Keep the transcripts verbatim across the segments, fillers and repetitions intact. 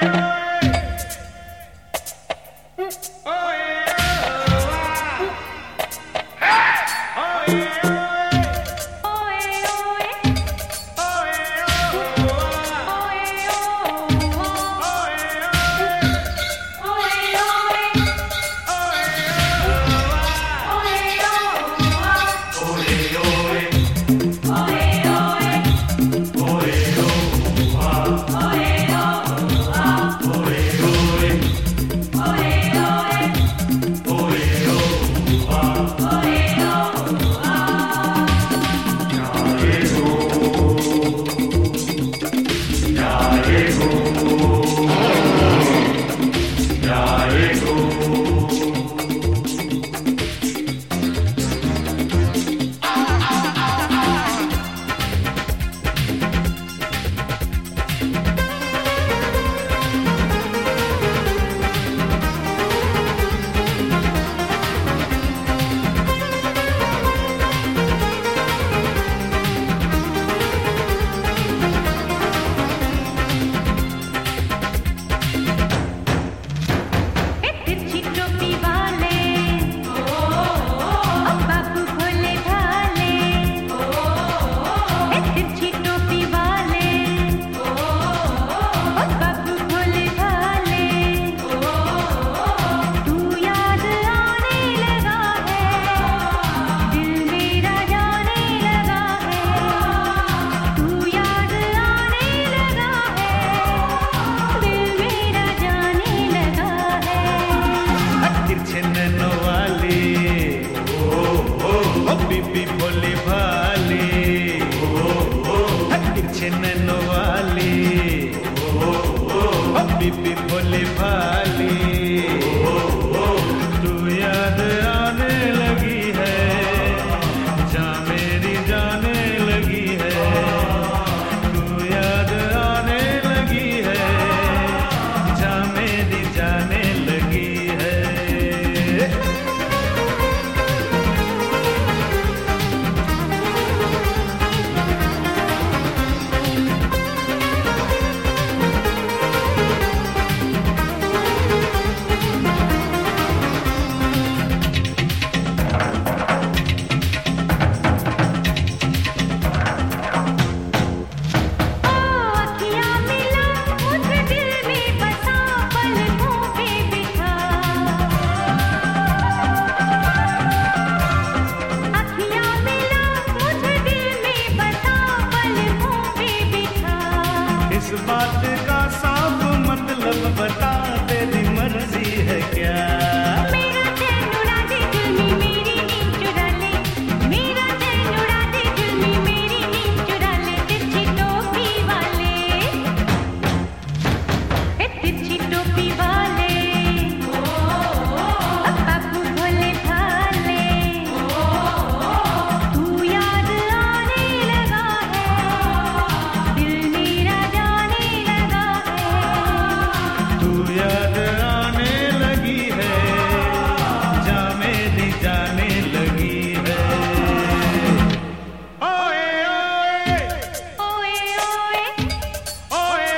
बीबी भोली भाली तू याद आने लगी है, जा मेरी जाने लगी है, तू याद आने लगी है, जा मेरी जाने लगी है। इस बात का साफ मतलब बता, तेरी मर्जी है क्या? मेरा चैन उड़ा दे जुल्मी, मेरी नींद चुरा ले, मेरा चैन उड़ा दे जुल्मी, मेरी नींद चुरा ले। तिरछी टोपी वाले, ए तिरछी टोपी वाले, अब बाबू भोले भाले, तू याद आने लगा है, दिल मेरा जाने लगा है, तू याद आने लगी है, जा मेरी जाने लगी है। ओए ओए ओए ओए ओए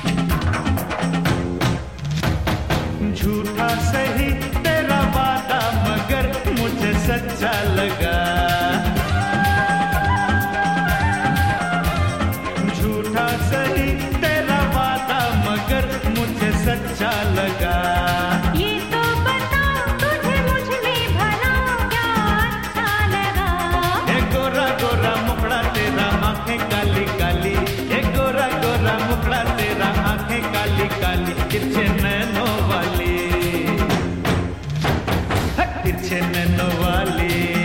झूठा सही तेरा वादा तिरछे नैनों वाली।